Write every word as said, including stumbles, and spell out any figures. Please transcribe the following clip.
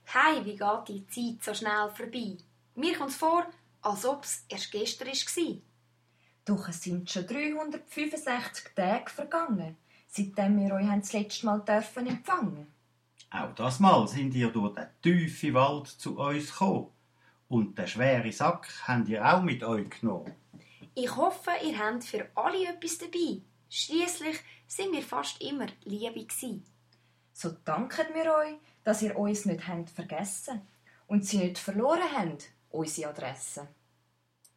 Hey, wie geht die Zeit so schnell vorbei? Mir kommt es vor, als ob es erst gestern war. Doch es sind schon dreihundertfünfundsechzig Tage vergangen, seitdem wir euch das letzte Mal dürfen empfangen. Auch das Mal sind ihr durch den tiefen Wald zu uns gekommen. Und den schweren Sack habt ihr auch mit euch genommen. Ich hoffe, ihr habt für alle etwas dabei. Schliesslich sind wir fast immer Liebe gsi. So danken wir euch, dass ihr uns nicht habt vergessen und sie nicht verloren habt, unsere Adresse.